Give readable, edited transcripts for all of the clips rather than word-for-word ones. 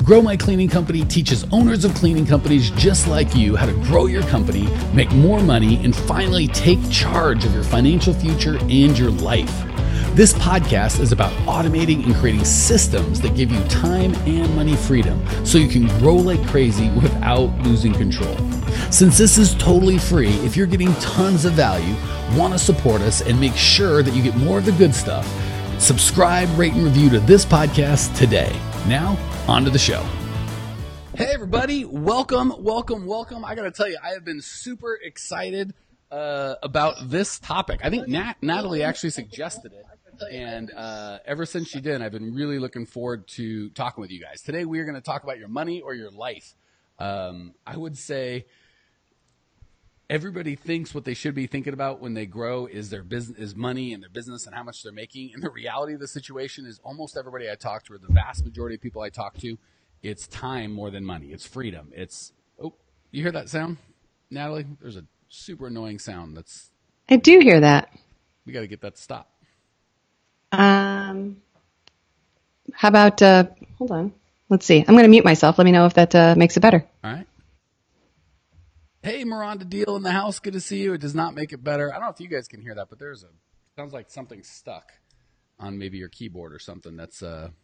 Grow My Cleaning Company teaches owners of cleaning companies just like you how to grow your company, make more money, and finally take charge of your financial future and your life. This podcast is about automating and creating systems that give you time and money freedom so you can grow like crazy without losing control. Since this is totally free, if you're getting tons of value, want to support us, and make sure that you get more of the good stuff, subscribe, rate, and review to this podcast today. Now, on to the show. Hey, everybody. Welcome. I got to tell you, I have been super excited about this topic. I think Natalie actually suggested it. And ever since she did, I've been really looking forward to talking with you guys. Today, we are going to talk about your money or your life. I would say everybody thinks what they should be thinking about when they grow is their business, is money and their business and how much they're making. And the reality of the situation is almost everybody I talk to, or the vast majority of people I talk to, it's time more than money. It's freedom. It's, oh, you hear that sound, Natalie? There's a super annoying sound. I do hear that. We got to get that to stop. How about, hold on. Let's see. I'm going to mute myself. Let me know if that makes it better. All right. Hey, Miranda Deal in the house. Good to see you. It does not make it better. I don't know if you guys can hear that, but sounds like something stuck on maybe your keyboard or something. That's,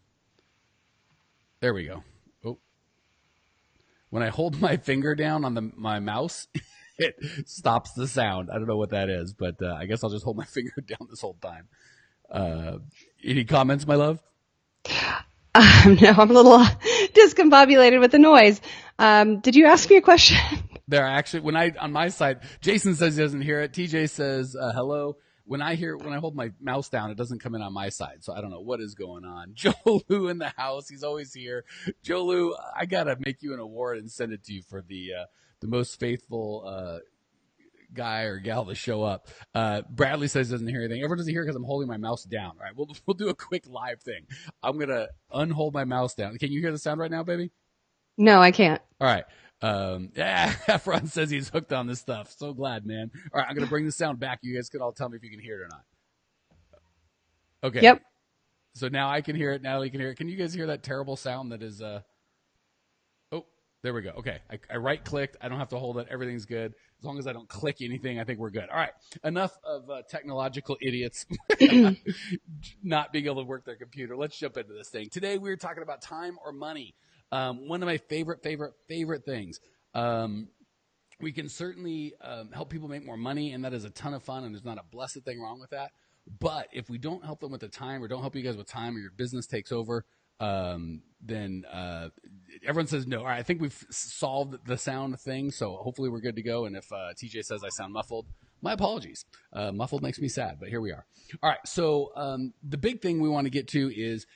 there we go. Oh, when I hold my finger down on my mouse, it stops the sound. I don't know what that is, but I guess I'll just hold my finger down this whole time. Any comments, my love? No, I'm a little discombobulated with the noise. Did you ask me a question? There actually, on my side, Jason says he doesn't hear it. TJ says hello. When I hold my mouse down, it doesn't come in on my side. So I don't know what is going on. Joe Lou in the house. He's always here. Joe Lou, I got to make you an award and send it to you for the most faithful, guy or gal to show up. Bradley says he doesn't hear anything. Everyone doesn't hear because I'm holding my mouse down. All right, we'll do a quick live thing. I'm going to unhold my mouse down. Can you hear the sound right now, baby? No, I can't. All right. Efron says he's hooked on this stuff. So glad, man. All right, I'm going to bring the sound back. You guys can all tell me if you can hear it or not. Okay. Yep. So now I can hear it. Natalie can hear it. Can you guys hear that terrible sound that is, oh, there we go. Okay. I right-clicked. I don't have to hold it. Everything's good. As long as I don't click anything, I think we're good. All right. Enough of technological idiots not being able to work their computer. Let's jump into this thing. Today, we're talking about time or money. One of my favorite things. We can certainly help people make more money, and that is a ton of fun, and there's not a blessed thing wrong with that. But if we don't help them with the time, or don't help you guys with time, or your business takes over, then everyone says no. All right, I think we've solved the sound thing, so hopefully we're good to go. And if TJ says I sound muffled, my apologies. Muffled makes me sad, but here we are. All right, so the big thing we want to get to is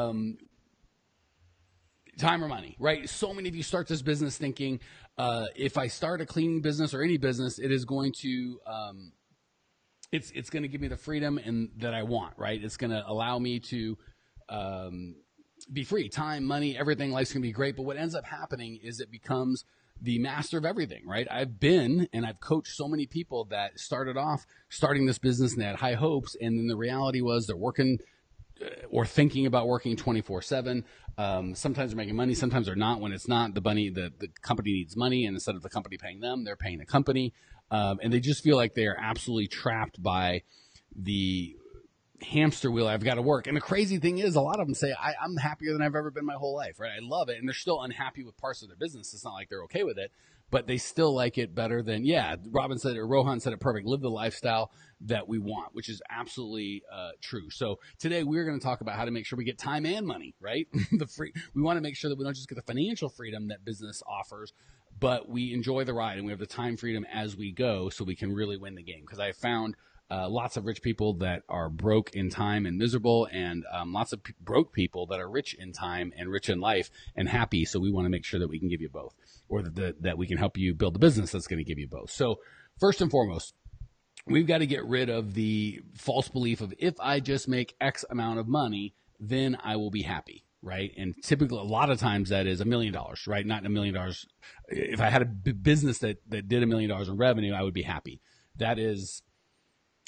time or money, right? So many of you start this business thinking, if I start a cleaning business or any business, it is going to it's going to give me the freedom and that I want, right? It's going to allow me to be free. Time, money, everything. Life's going to be great. But what ends up happening is it becomes the master of everything, right? I've coached so many people that starting this business and they had high hopes. And then the reality was they're working or thinking about working 24/7. Sometimes they're making money. Sometimes they're not. When it's not, the company needs money. And instead of the company paying them, they're paying the company. And they just feel like they are absolutely trapped by the hamster wheel. I've got to work. And the crazy thing is, a lot of them say, I'm happier than I've ever been my whole life, right? I love it. And they're still unhappy with parts of their business. It's not like they're okay with it, but they still like it better than, Rohan said it perfect. Live the lifestyle that we want, which is absolutely true. So today we're going to talk about how to make sure we get time and money, right? We want to make sure that we don't just get the financial freedom that business offers, but we enjoy the ride and we have the time freedom as we go so we can really win the game. Because I found lots of rich people that are broke in time and miserable, and lots of broke people that are rich in time and rich in life and happy. So we want to make sure that we can give you both, or that we can help you build a business that's going to give you both. So first and foremost, we've got to get rid of the false belief of, if I just make X amount of money, then I will be happy, right? And typically, a lot of times that is $1 million, right? Not $1 million. If I had a business that did $1 million in revenue, I would be happy. That is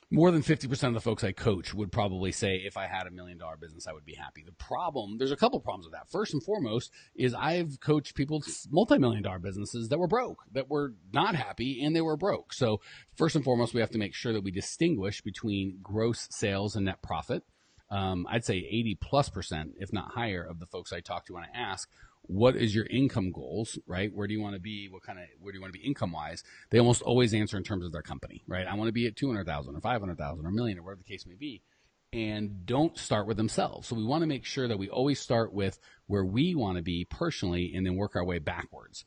more than 50% of the folks I coach would probably say if I had $1 million business, I would be happy. The problem, there's a couple problems with that. First and foremost is I've coached people multi-million-dollar businesses that were broke, that were not happy, and they were broke. So first and foremost, we have to make sure that we distinguish between gross sales and net profit. I'd say 80+%, if not higher, of the folks I talk to when I ask, what is your income goals, right? Where do you want to be? Where do you want to be income wise? They almost always answer in terms of their company, right? I want to be at 200,000 or 500,000 or $1 million or whatever the case may be. And don't start with themselves. So we want to make sure that we always start with where we want to be personally and then work our way backwards.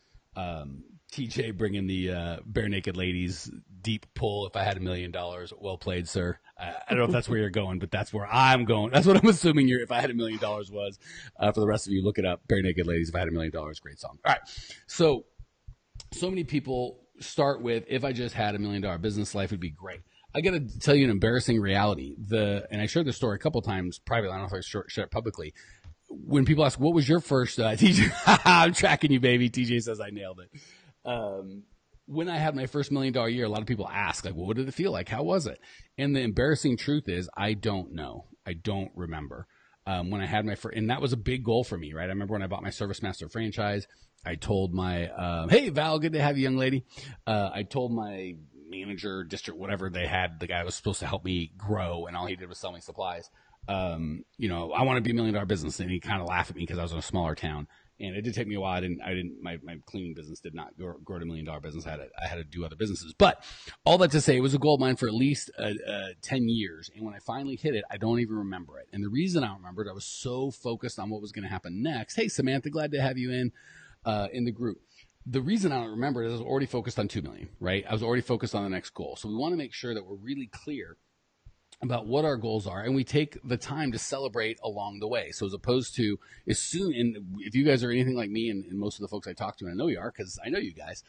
TJ bringing the Bare Naked Ladies deep pull. If I had $1 million, well played, sir. I don't know if that's where you're going, but that's where I'm going. That's what I'm assuming if I had $1 million was. For the rest of you, look it up. Bare Naked Ladies. If I had $1 million, great song. All right. So many people start with, if I just had $1 million business, life would be great. I got to tell you an embarrassing reality. And I shared this story a couple times privately. I don't know if I shared it publicly. When people ask, what was your first, TJ, I'm tracking you, baby. TJ says I nailed it. When I had my first $1 million year, a lot of people ask, like, well, what did it feel like? How was it? And the embarrassing truth is, I don't know. I don't remember. When I had my first, and that was a big goal for me, right? I remember when I bought my ServiceMaster franchise, I told my, hey, Val, good to have you, young lady. I told my manager, district, whatever they had, the guy who was supposed to help me grow, and all he did was sell me supplies. I want to be $1 million business. And he kind of laughed at me because I was in a smaller town. And it did take me a while. My cleaning business did not grow to $1 million business. I had to do other businesses. But all that to say, it was a goal of mine for at least 10 years. And when I finally hit it, I don't even remember it. And the reason I don't remember it, I was so focused on what was going to happen next. Hey, Samantha, glad to have you in the group. The reason I don't remember it is I was already focused on 2 million, right? I was already focused on the next goal. So we want to make sure that we're really clear about what our goals are, and we take the time to celebrate along the way. So as opposed to and if you guys are anything like me and most of the folks I talk to, and I know you are because I know you guys,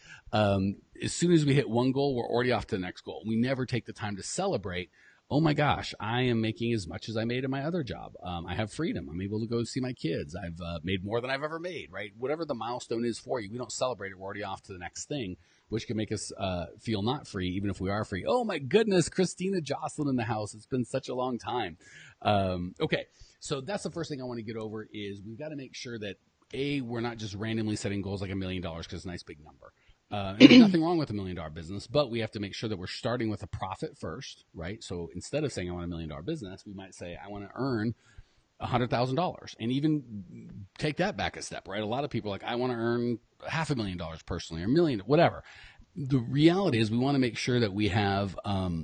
as soon as we hit one goal, we're already off to the next goal. We never take the time to celebrate, oh my gosh, I am making as much as I made in my other job. I have freedom. I'm able to go see my kids. I've made more than I've ever made, right? Whatever the milestone is for you, we don't celebrate it. We're already off to the next thing, which can make us feel not free, even if we are free. Oh, my goodness, Christina Jocelyn in the house. It's been such a long time. Okay, so that's the first thing I want to get over is we've got to make sure that, A, we're not just randomly setting goals like $1 million because it's a nice big number. And there's nothing wrong with $1 million business, but we have to make sure that we're starting with a profit first, right? So instead of saying I want $1 million business, we might say I want to earn $100,000 and even take that back a step, right? A lot of people are like, I want to earn $500,000 personally or $1 million, whatever. The reality is we want to make sure that we have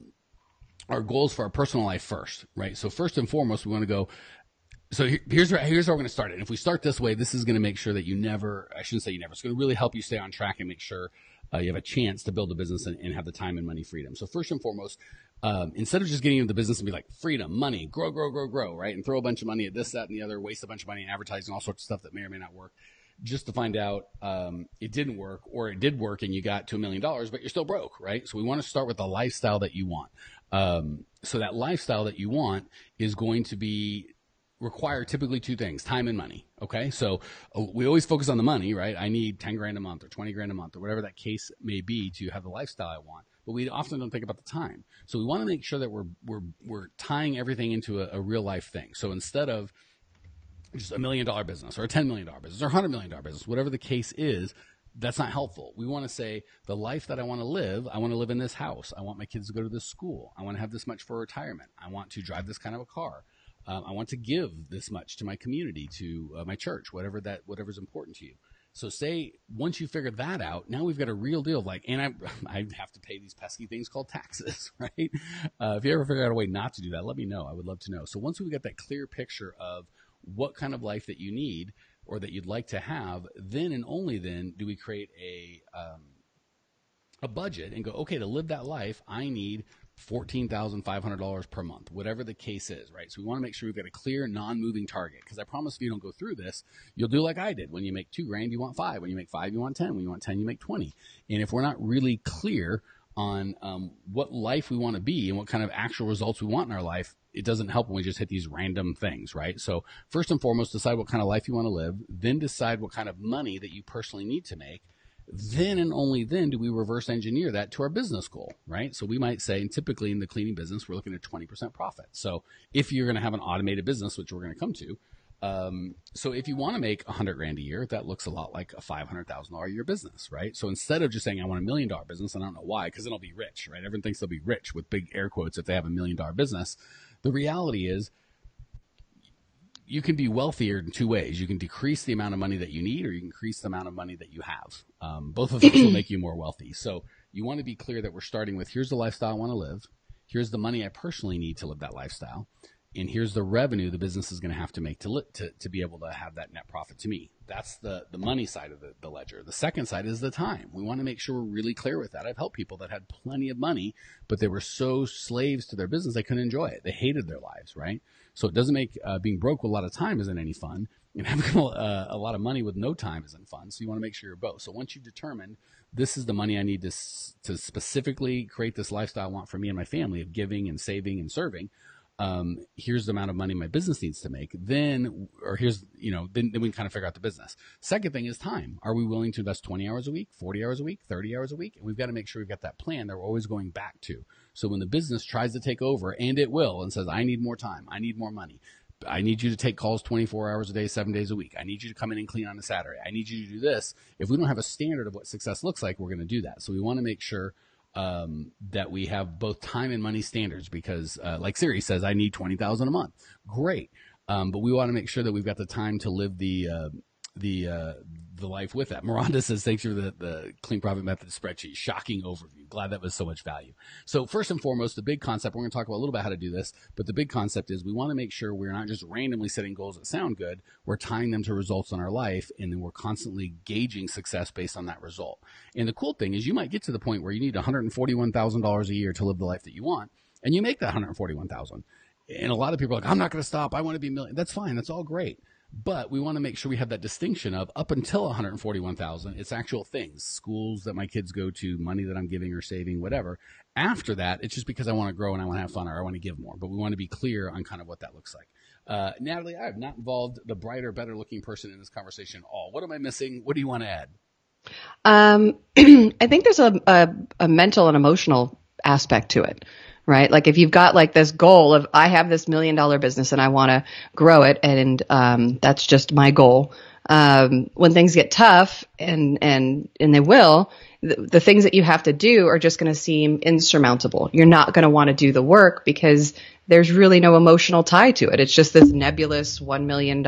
our goals for our personal life first, right? So first and foremost, we want to go, so here's how we're going to start it. And if we start this way, this is going to make sure that I shouldn't say you never, it's going to really help you stay on track and make sure you have a chance to build a business and have the time and money freedom. So first and foremost, instead of just getting into the business and be like freedom, money, grow, right? And throw a bunch of money at this, that, and the other, waste a bunch of money in advertising, all sorts of stuff that may or may not work, just to find out it didn't work, or it did work and you got to $1 million, but you're still broke, right? So we want to start with the lifestyle that you want. So that lifestyle that you want is going to require typically two things, time and money. Okay. So we always focus on the money, right? I need 10 grand a month or 20 grand a month or whatever that case may be to have the lifestyle I want, but we often don't think about the time. So we want to make sure that we're tying everything into a real life thing. So instead of just $1 million business or a $10 million business or $100 million business, whatever the case is, that's not helpful. We want to say the life that I want to live in this house. I want my kids to go to this school. I want to have this much for retirement. I want to drive this kind of a car. I want to give this much to my community, to my church, whatever's important to you. So say once you figure that out, now we've got a real deal of like, and I have to pay these pesky things called taxes, right? If you ever figure out a way not to do that, let me know. I would love to know. So once we get that clear picture of what kind of life that you need or that you'd like to have, then and only then do we create a budget and go, okay, to live that life, I need $14,500 per month, whatever the case is, right? So we want to make sure we've got a clear, non-moving target, because I promise if you don't go through this, you'll do like I did. When you make $2 grand, you want 5. When you make 5, you want 10. When you want 10, you make 20. And if we're not really clear on what life we want to be and what kind of actual results we want in our life, it doesn't help when we just hit these random things, right? So first and foremost, decide what kind of life you want to live, then decide what kind of money that you personally need to make. Then and only then do we reverse engineer that to our business goal, right? So we might say, and typically in the cleaning business, we're looking at 20% profit. So if you're going to have an automated business, which we're going to come to, so if you want to make $100,000 a year, that looks a lot like a $500,000 a year business, right? So instead of just saying I want $1 million business, and I don't know why, because then I'll be rich, right? Everyone thinks they'll be rich with big air quotes if they have $1 million business. The reality is, you can be wealthier in two ways. You can decrease the amount of money that you need, or you can increase the amount of money that you have. Both of those will make you more wealthy. So you want to be clear that we're starting with, here's the lifestyle I want to live. Here's the money I personally need to live that lifestyle. And here's the revenue the business is going to have to make to be able to have that net profit to me. That's the money side of the ledger. The second side is the time. We want to make sure we're really clear with that. I've helped people that had plenty of money, but they were so slaves to their business, they couldn't enjoy it. They hated their lives, right? So it doesn't make being broke with a lot of time isn't any fun, and having a lot of money with no time isn't fun. So you want to make sure you're both. So once you've determined this is the money I need to specifically create this lifestyle I want for me and my family of giving and saving and serving, here's the amount of money my business needs to make. Then we can kind of figure out the business. Second thing is time. Are we willing to invest 20 hours a week, 40 hours a week, 30 hours a week? And we've got to make sure we've got that plan that we're always going back to. So when the business tries to take over, and it will, and says, I need more time, I need more money, I need you to take calls 24 hours a day, 7 days a week, I need you to come in and clean on a Saturday, I need you to do this. If we don't have a standard of what success looks like, we're going to do that. So we want to make sure that we have both time and money standards, because like Siri says, I need $20,000 a month. Great. But we want to make sure that we've got the time to live the life with that. Miranda says, thanks for the Clean Profit Method spreadsheet. Shocking overview. Glad that was so much value. So first and foremost, the big concept, we're going to talk about a little bit how to do this, but the big concept is we want to make sure we're not just randomly setting goals that sound good. We're tying them to results in our life, and then we're constantly gauging success based on that result. And the cool thing is you might get to the point where you need $141,000 a year to live the life that you want, and you make that $141,000. And a lot of people are like, I'm not going to stop. I want to be a million. That's fine. That's all great. But we want to make sure we have that distinction of up until 141,000, it's actual things, schools that my kids go to, money that I'm giving or saving, whatever. After that, it's just because I want to grow and I want to have fun or I want to give more. But we want to be clear on kind of what that looks like. Natalie, I have not involved the brighter, better looking person in this conversation at all. What am I missing? What do you want to add? I think there's a mental and emotional aspect to it. Right? Like if you've got like this goal of, I have this $1 million business and I want to grow it. And, that's just my goal. When things get tough and they will, the things that you have to do are just going to seem insurmountable. You're not going to want to do the work because there's really no emotional tie to it. It's just this nebulous $1 million,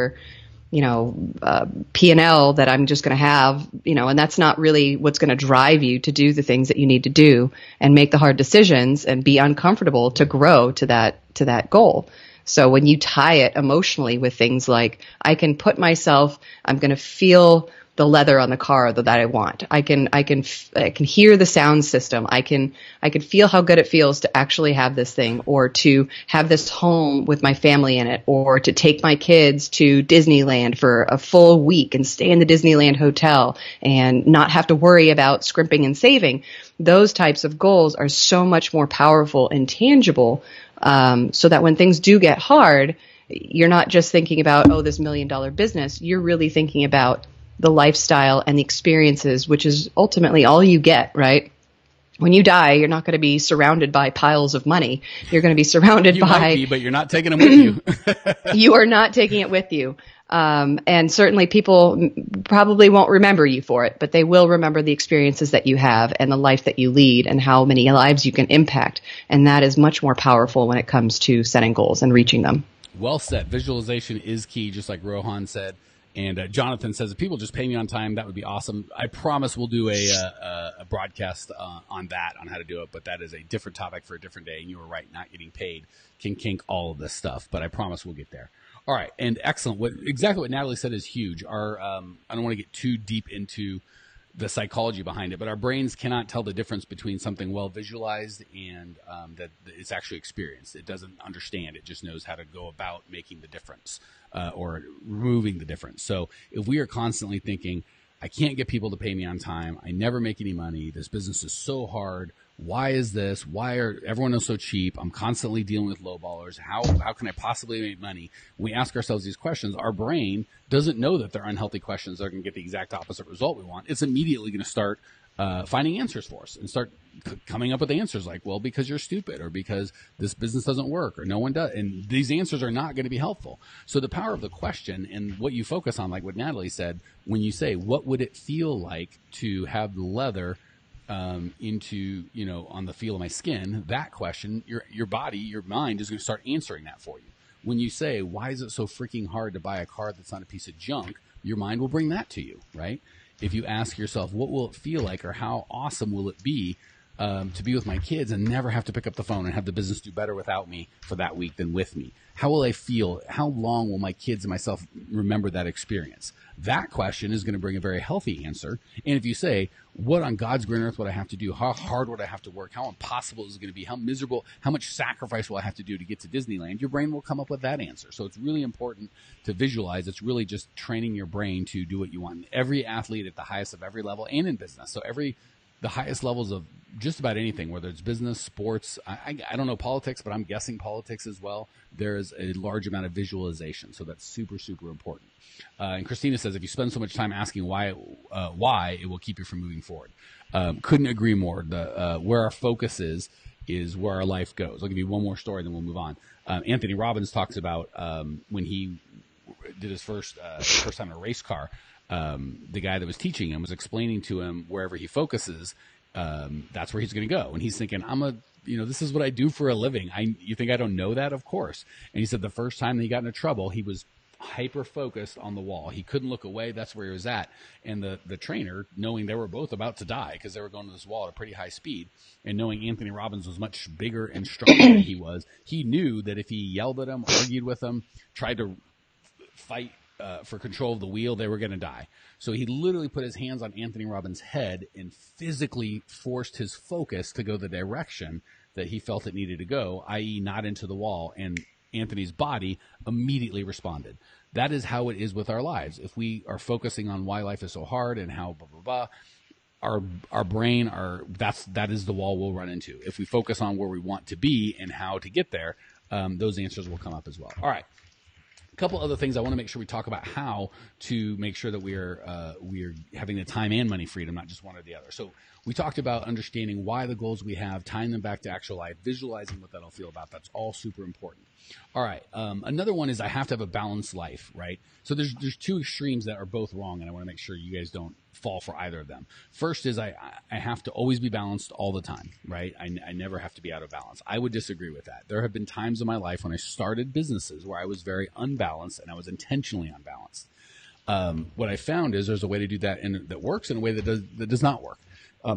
P&L that I'm just going to have, and that's not really what's going to drive you to do the things that you need to do and make the hard decisions and be uncomfortable to grow to that goal. So when you tie it emotionally with things like, I can put myself, I'm going to feel the leather on the car that I want. I can hear the sound system. I can feel how good it feels to actually have this thing, or to have this home with my family in it, or to take my kids to Disneyland for a full week and stay in the Disneyland hotel and not have to worry about scrimping and saving. Those types of goals are so much more powerful and tangible, so that when things do get hard, you're not just thinking about, this $1 million business. You're really thinking about the lifestyle and the experiences, which is ultimately all you get, right? When you die, you're not going to be surrounded by piles of money. You're going to be surrounded by... might be, but you're not taking them with you. You are not taking it with you. And certainly people probably won't remember you for it, but they will remember the experiences that you have and the life that you lead and how many lives you can impact. And that is much more powerful when it comes to setting goals and reaching them. Well said. Visualization is key, just like Rohan said. And Jonathan says, if people just pay me on time, that would be awesome. I promise we'll do a broadcast on that, on how to do it. But that is a different topic for a different day. And you were right, not getting paid can kink all of this stuff. But I promise we'll get there. All right. And excellent. Exactly what Natalie said is huge. I don't want to get too deep into the psychology behind it, but our brains cannot tell the difference between something well visualized and that it's actually experienced. It doesn't understand. It just knows how to go about making the difference or removing the difference. So if we are constantly thinking, I can't get people to pay me on time, I never make any money, this business is so hard, why is this? Why are everyone is so cheap? I'm constantly dealing with lowballers. How can I possibly make money? When we ask ourselves these questions, our brain doesn't know that they're unhealthy questions that are going to get the exact opposite result we want. It's immediately going to start finding answers for us and start coming up with answers like, well, because you're stupid, or because this business doesn't work, or no one does. And these answers are not going to be helpful. So the power of the question and what you focus on, like what Natalie said, when you say, what would it feel like to have the leather into, on the feel of my skin, that question, your body, your mind is going to start answering that for you. When you say, why is it so freaking hard to buy a car that's not a piece of junk? Your mind will bring that to you, right? If you ask yourself, what will it feel like, or how awesome will it be to be with my kids and never have to pick up the phone and have the business do better without me for that week than with me? How will I feel? How long will my kids and myself remember that experience? That question is going to bring a very healthy answer. And if you say, what on God's green earth would I have to do? How hard would I have to work? How impossible is it going to be? How miserable? How much sacrifice will I have to do to get to Disneyland? Your brain will come up with that answer. So it's really important to visualize. It's really just training your brain to do what you want. Every athlete at the highest of every level, and in business. So the highest levels of just about anything, whether it's business, sports, I don't know politics, but I'm guessing politics as well. There's a large amount of visualization. So that's super, super important. And Christina says, if you spend so much time asking why, it will keep you from moving forward. Couldn't agree more. Where our focus is where our life goes. I'll give you one more story, then we'll move on. Anthony Robbins talks about when he did his first time in a race car. The guy that was teaching him was explaining to him wherever he focuses, that's where he's going to go. And he's thinking, this is what I do for a living. You think I don't know that? Of course. And he said the first time that he got into trouble, he was hyper focused on the wall. He couldn't look away. That's where he was at. And the trainer, knowing they were both about to die because they were going to this wall at a pretty high speed, and knowing Anthony Robbins was much bigger and stronger than he was, he knew that if he yelled at him, argued with him, tried to fight for control of the wheel, they were going to die. So he literally put his hands on Anthony Robbins' head and physically forced his focus to go the direction that he felt it needed to go, i.e. not into the wall. And Anthony's body immediately responded. That is how it is with our lives. If we are focusing on why life is so hard and how blah, blah, blah, our brain, that is the wall we'll run into. If we focus on where we want to be and how to get there, those answers will come up as well. All right. A couple other things I want to make sure we talk about how to make sure that we are having the time and money freedom, not just one or the other. So we talked about understanding why the goals we have, tying them back to actual life, visualizing what that'll feel about. That's all super important. All right. Another one is I have to have a balanced life, right? So there's two extremes that are both wrong, and I want to make sure you guys don't fall for either of them. First is I have to always be balanced all the time, right? I never have to be out of balance. I would disagree with that. There have been times in my life when I started businesses where I was very unbalanced, and I was intentionally unbalanced. What I found is there's a way to do that that works, and a way that does not work.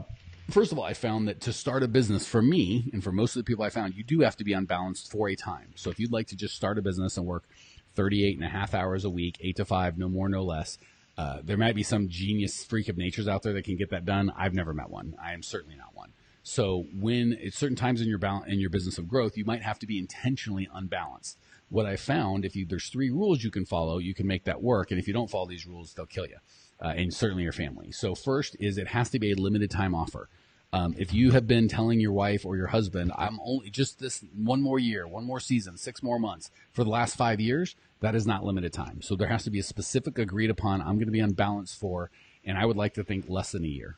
First of all, I found that to start a business, for me and for most of the people I found, you do have to be unbalanced for a time. So if you'd like to just start a business and work 38 and a half hours a week, 8 to 5, no more, no less, there might be some genius freak of natures out there that can get that done. I've never met one. I am certainly not one. So when at certain times in your business of growth, you might have to be intentionally unbalanced. What I found, there's 3 rules you can follow, you can make that work. And if you don't follow these rules, they'll kill you. And certainly your family. So first is it has to be a limited time offer. If you have been telling your wife or your husband, I'm only just this one more year, one more season, 6 more months for the last 5 years, that is not limited time. So there has to be a specific agreed upon, I'm going to be unbalanced for, and I would like to think less than a year,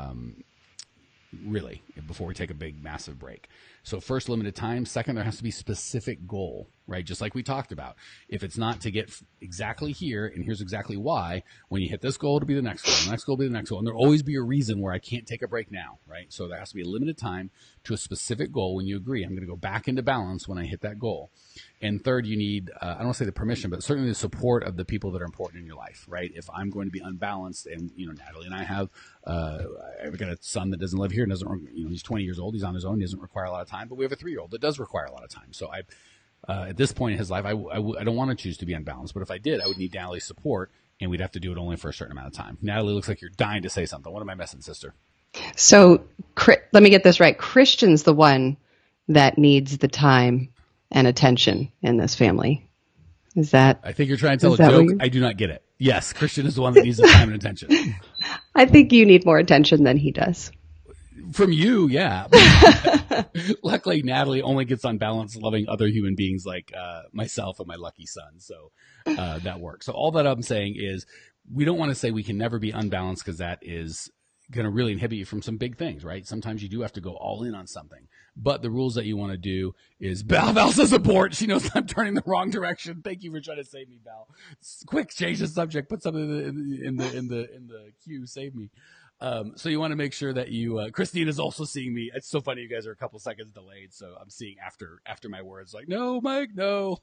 really, before we take a big, massive break. So first, limited time. Second, there has to be specific goal, right? Just like we talked about. If it's not to get exactly here, and here's exactly why, when you hit this goal, it'll be the next goal. The next goal will be the next goal. And there'll always be a reason where I can't take a break now, right? So there has to be a limited time to a specific goal when you agree. I'm going to go back into balance when I hit that goal. And third, you need, I don't want to say the permission, but certainly the support of the people that are important in your life, right? If I'm going to be unbalanced, and, Natalie and I have, I've got a son that doesn't live here and doesn't, he's 20 years old. He's on his own. He doesn't require a lot of time, but we have a 3-year-old that does require a lot of time. So at this point in his life, I don't want to choose to be unbalanced, but if I did, I would need Natalie's support, and we'd have to do it only for a certain amount of time. Natalie, looks like you're dying to say something. What am I missing, sister? So let me get this right. Christian's the one that needs the time and attention in this family. Is that? I think you're trying to tell a joke. I do not get it. Yes, Christian is the one that needs the time and attention. I think you need more attention than he does. From you, yeah. Luckily, Natalie only gets unbalanced loving other human beings like myself and my lucky son. So that works. So all that I'm saying is we don't want to say we can never be unbalanced because that is going to really inhibit you from some big things, right? Sometimes you do have to go all in on something. But the rules that you want to do is Val says abort. She knows I'm turning the wrong direction. Thank you for trying to save me, Val. Quick, change the subject. Put something in the queue. Save me. So you want to make sure that you, Christine is also seeing me. It's so funny. You guys are a couple seconds delayed. So I'm seeing after my words like, no, Mike, no.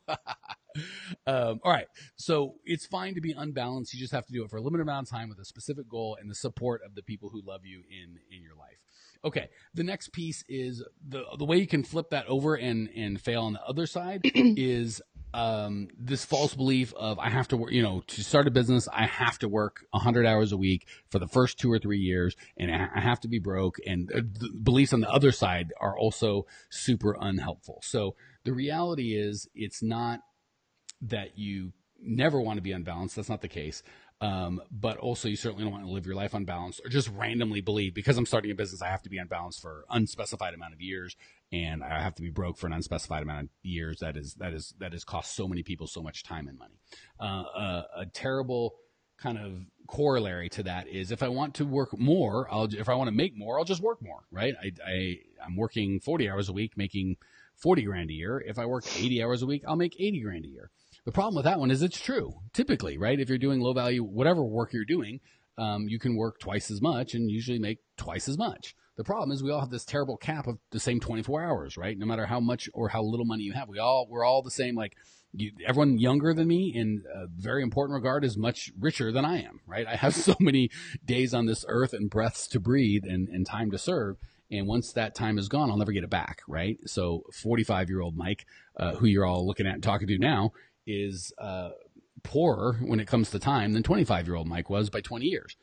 All right. So it's fine to be unbalanced. You just have to do it for a limited amount of time with a specific goal and the support of the people who love you in your life. Okay. The next piece is the way you can flip that over and fail on the other side is, this false belief of I have to work, to start a business, I have to work 100 hours a week for the first 2 or 3 years and I have to be broke. And the beliefs on the other side are also super unhelpful. So the reality is it's not that you never want to be unbalanced. That's not the case. But also you certainly don't want to live your life unbalanced or just randomly believe because I'm starting a business, I have to be unbalanced for unspecified amount of years and I have to be broke for an unspecified amount of years. That is cost so many people so much time and money. A terrible kind of corollary to that is if I want to work more, if I want to make more, I'll just work more, right? I'm working 40 hours a week, making 40 grand a year. If I work 80 hours a week, I'll make 80 grand a year. The problem with that one is it's true. Typically, right? If you're doing low value, whatever work you're doing, you can work twice as much and usually make twice as much. The problem is we all have this terrible cap of the same 24 hours, right? No matter how much or how little money you have, we're all the same. Like everyone younger than me in a very important regard is much richer than I am, right? I have so many days on this earth and breaths to breathe and time to serve. And once that time is gone, I'll never get it back, right? So 45-year-old Mike, who you're all looking at and talking to now, is poorer when it comes to time than 25-year-old Mike was by 20 years.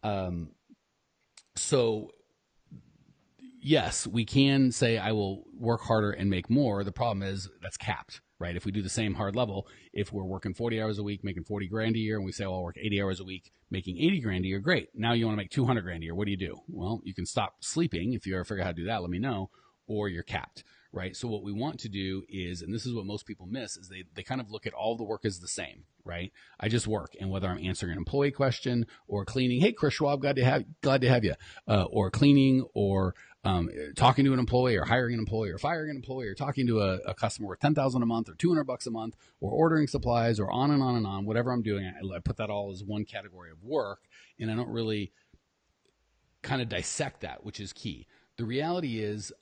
So yes, we can say I will work harder and make more. The problem is that's capped, right? If we do the same hard level, if we're working 40 hours a week, making 40 grand a year, and we say, well, I'll work 80 hours a week, making 80 grand a year, great. Now you want to make 200 grand a year. What do? Well, you can stop sleeping. If you ever figure out how to do that, let me know, or you're capped. Right. So what we want to do is, and this is what most people miss, is they kind of look at all the work as the same, right? I just work. And whether I'm answering an employee question or cleaning, hey, Chris Schwab, glad to have you, or cleaning or talking to an employee or hiring an employee or firing an employee or talking to a customer with $10,000 a month or $200 a month or ordering supplies or on and on and on, whatever I'm doing, I put that all as one category of work. And I don't really kind of dissect that, which is key. The reality is,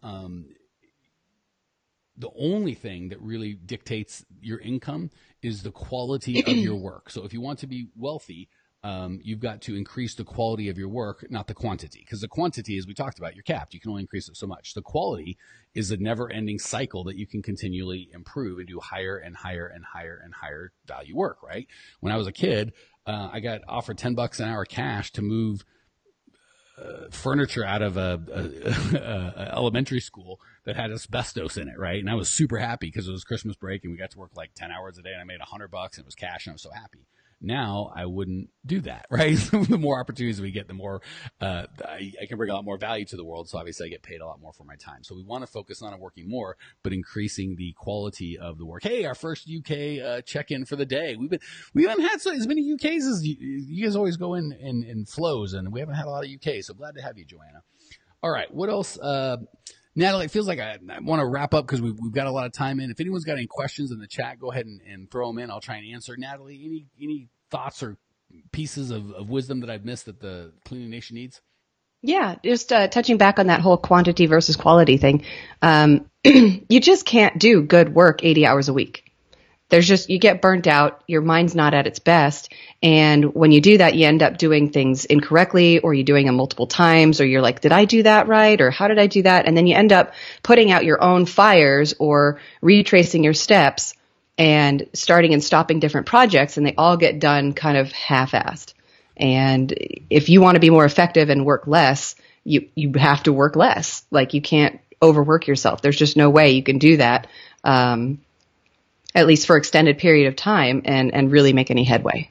the only thing that really dictates your income is the quality of your work. So if you want to be wealthy, you've got to increase the quality of your work, not the quantity. Because the quantity, as we talked about, you're capped. You can only increase it so much. The quality is a never-ending cycle that you can continually improve and do higher and higher and higher and higher value work, right? When I was a kid, I got offered $10 an hour cash to move furniture out of a elementary school that had asbestos in it, right? And I was super happy because it was Christmas break and we got to work like 10 hours a day and I made $100 and it was cash and I was so happy. Now I wouldn't do that, right? The more opportunities we get, the more I can bring a lot more value to the world. So obviously I get paid a lot more for my time. So we want to focus on working more, but increasing the quality of the work. Hey, our first UK check-in for the day. We haven't had as many UKs as you guys always go in flows, and we haven't had a lot of UK. So glad to have you, Joanna. All right, what else? Natalie, it feels like I want to wrap up because we've got a lot of time in. If anyone's got any questions in the chat, go ahead and throw them in. I'll try and answer. Natalie, any thoughts or pieces of wisdom that I've missed that the Cleaning Nation needs? Yeah, just touching back on that whole quantity versus quality thing. You just can't do good work 80 hours a week. You get burnt out, your mind's not at its best. And when you do that, you end up doing things incorrectly, or you're doing them multiple times, or you're like, did I do that right? Or how did I do that? And then you end up putting out your own fires or retracing your steps and starting and stopping different projects, and they all get done kind of half-assed. And if you want to be more effective and work less, you have to work less. Like, you can't overwork yourself. There's just no way you can do that. At least for extended period of time and really make any headway.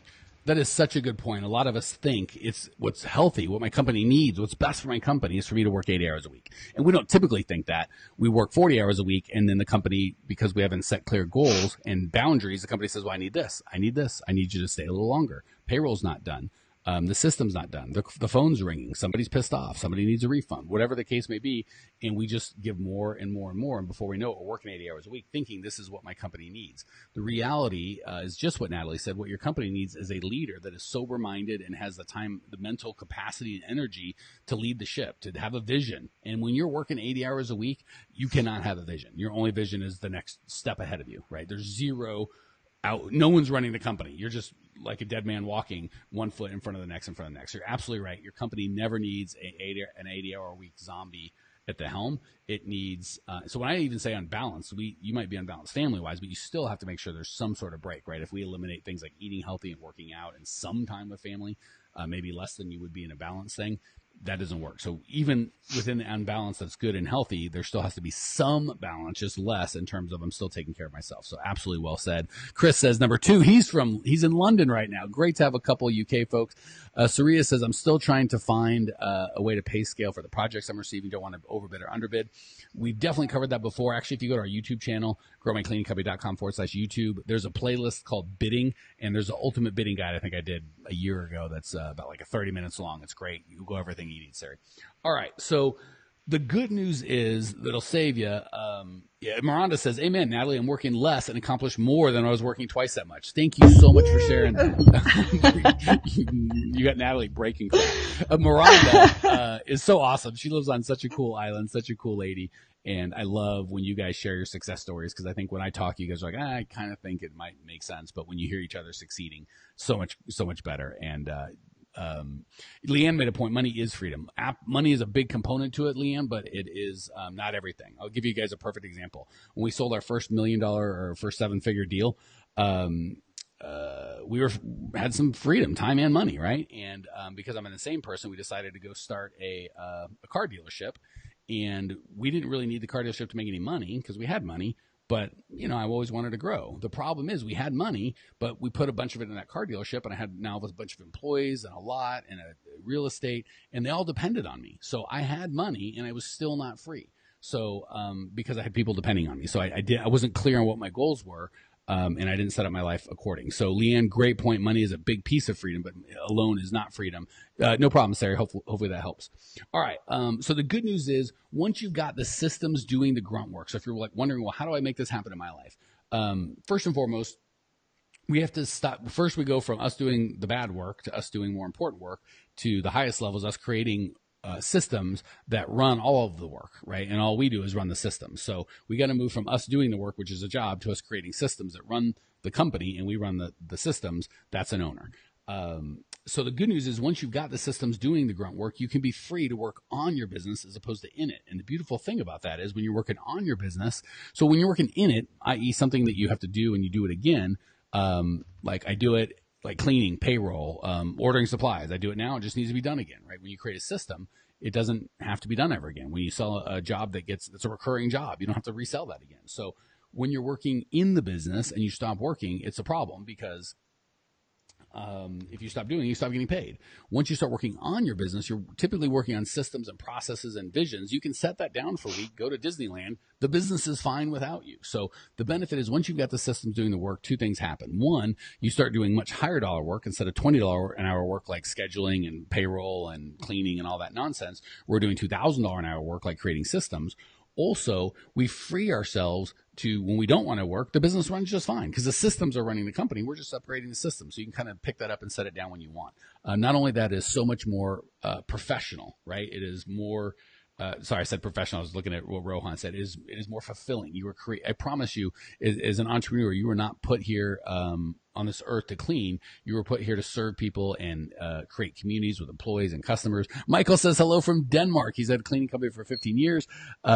That is such a good point. A lot of us think it's what's healthy, what my company needs, what's best for my company is for me to work 80 hours a week. And we don't typically think that. We work 40 hours a week, and then the company, because we haven't set clear goals and boundaries, the company says, well, I need this. I need this. I need you to stay a little longer. Payroll's not done. The system's not done. The phone's ringing. Somebody's pissed off. Somebody needs a refund, whatever the case may be. And we just give more and more and more. And before we know it, we're working 80 hours a week thinking this is what my company needs. The reality is just what Natalie said. What your company needs is a leader that is sober-minded and has the time, the mental capacity and energy to lead the ship, to have a vision. And when you're working 80 hours a week, you cannot have a vision. Your only vision is the next step ahead of you, right? There's zero out. No one's running the company. You're just like a dead man walking one foot in front of the next, in front of the next. You're absolutely right. Your company never needs an 80-hour a week zombie at the helm. It needs, so when I even say unbalanced, you might be unbalanced family-wise, but you still have to make sure there's some sort of break, right? If we eliminate things like eating healthy and working out and some time with family, maybe less than you would be in a balanced thing, that doesn't work. So even within the unbalance that's good and healthy, there still has to be some balance, just less in terms of I'm still taking care of myself. So absolutely well said. Chris says, number 2, he's in London right now. Great to have a couple of UK folks. Saria says, I'm still trying to find a way to pay scale for the projects I'm receiving. Don't want to overbid or underbid. We've definitely covered that before. Actually, if you go to our YouTube channel, growmycleaningcompany.com/YouTube, there's a playlist called Bidding, and there's an ultimate bidding guide I think I did a year ago that's about like 30 minutes long. It's great. You go everything you need, Sari. All right, so the good news is that'll save you. Miranda says, amen, Natalie, I'm working less and accomplish more than I was working twice that much. Thank you so much for sharing that. You got Natalie breaking crap. Miranda is so awesome. She lives on such a cool island, such a cool lady. And I love when you guys share your success stories, because I think when I talk, you guys are like, I kind of think it might make sense. But when you hear each other succeeding, so much better. And Leanne made a point. Money is freedom. Money is a big component to it, Leanne, but it is not everything. I'll give you guys a perfect example. When we sold our first $1 million or first 7-figure deal, we had some freedom, time and money, right? And because I'm an insane person, we decided to go start a car dealership. And we didn't really need the car dealership to make any money because we had money. But, I always wanted to grow. The problem is we had money, but we put a bunch of it in that car dealership, and I had now a bunch of employees and a lot and a real estate, and they all depended on me. So I had money, and I was still not free. So because I had people depending on me. So I wasn't clear on what my goals were, and I didn't set up my life according. So, Leanne, great point. Money is a big piece of freedom, but alone is not freedom. No problem, Sarah. Hopefully that helps. All right. So the good news is once you've got the systems doing the grunt work, so if you're like wondering, well, how do I make this happen in my life? First and foremost, we have to stop. First, we go from us doing the bad work to us doing more important work to the highest levels, us creating systems that run all of the work, right? And all we do is run the systems. So we got to move from us doing the work, which is a job, to us creating systems that run the company, and we run the systems. That's an owner. So the good news is once you've got the systems doing the grunt work, you can be free to work on your business as opposed to in it. And the beautiful thing about that is when you're working on your business, so when you're working in it, i.e. something that you have to do and you do it again, like I do it, like cleaning, payroll, ordering supplies. I do it now. It just needs to be done again, right? When you create a system, it doesn't have to be done ever again. When you sell a job that's a recurring job, you don't have to resell that again. So when you're working in the business and you stop working, it's a problem because if you stop doing it, you stop getting paid. Once you start working on your business, you're typically working on systems and processes and visions. You can set that down for a week, go to Disneyland. The business is fine without you. So the benefit is once you've got the systems doing the work, 2 things happen. One, you start doing much higher dollar work instead of $20 an hour work like scheduling and payroll and cleaning and all that nonsense. We're doing $2,000 an hour work like creating systems. Also, we free ourselves to, when we don't want to work, the business runs just fine because the systems are running the company. We're just upgrading the system. So you can kind of pick that up and set it down when you want. Not only that, is so much more professional, right? It is more, sorry, I said professional. I was looking at what Rohan said. It is more fulfilling. I promise you, as an entrepreneur, you were not put here on this earth to clean. You were put here to serve people and create communities with employees and customers. Michael says hello from Denmark. He's had a cleaning company for 15 years.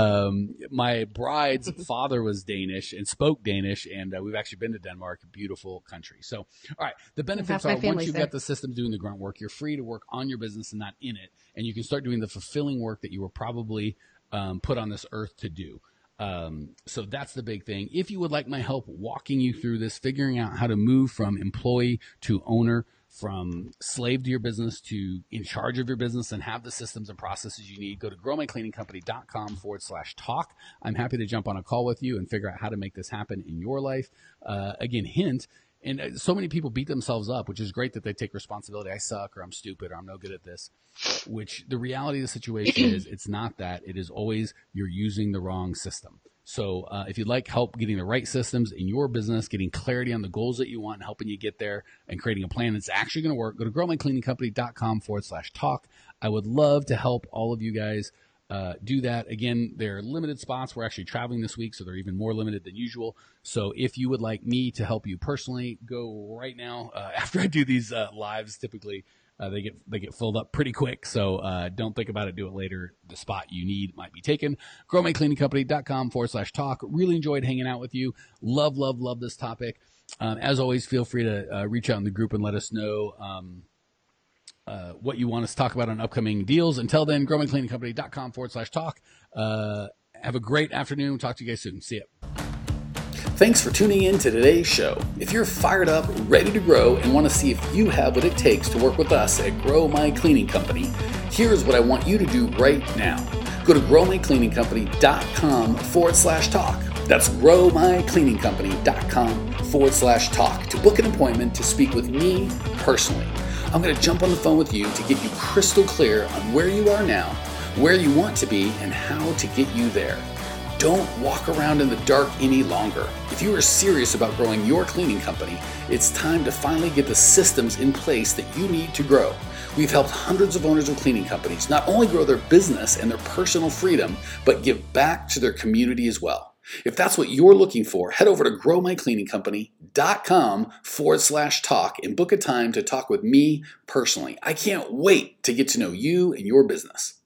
My bride's father was Danish and spoke Danish, and we've actually been to Denmark, a beautiful country. So, all right, the benefits are once you've got the system doing the grunt work, you're free to work on your business and not in it, and you can start doing the fulfilling work that you were probably put on this earth to do. So that's the big thing. If you would like my help walking you through this, figuring out how to move from employee to owner, slave to your business to in charge of your business and have the systems and processes you need, go to growmycleaningcompany.com/talk. I'm happy to jump on a call with you and figure out how to make this happen in your life. Again, hint, and so many people beat themselves up, which is great that they take responsibility. I suck, or I'm stupid, or I'm no good at this, which the reality of the situation is it's not that. It is always you're using the wrong system. So if you'd like help getting the right systems in your business, getting clarity on the goals that you want and helping you get there and creating a plan that's actually going to work, go to growmycleaningcompany.com/talk. I would love to help all of you guys do that. Again, there are limited spots. We're actually traveling this week, so they're even more limited than usual. So if you would like me to help you personally, go right now. After I do these lives, typically they get filled up pretty quick. So don't think about it. Do it later. The spot you need might be taken. growmycleaningcompany.com/talk. Really enjoyed hanging out with you. Love this topic. As always, feel free to reach out in the group and let us know what you want us to talk about on upcoming deals. Until then, growmycleaningcompany.com/talk. Have a great afternoon. Talk to you guys soon. See ya. Thanks for tuning in to today's show. If you're fired up, ready to grow, and want to see if you have what it takes to work with us at Grow My Cleaning Company, here's what I want you to do right now. Go to growmycleaningcompany.com/talk. That's growmycleaningcompany.com/talk to book an appointment to speak with me personally. I'm going to jump on the phone with you to get you crystal clear on where you are now, where you want to be, and how to get you there. Don't walk around in the dark any longer. If you are serious about growing your cleaning company, it's time to finally get the systems in place that you need to grow. We've helped hundreds of owners of cleaning companies not only grow their business and their personal freedom, but give back to their community as well. If that's what you're looking for, head over to growmycleaningcompany.com/talk and book a time to talk with me personally. I can't wait to get to know you and your business.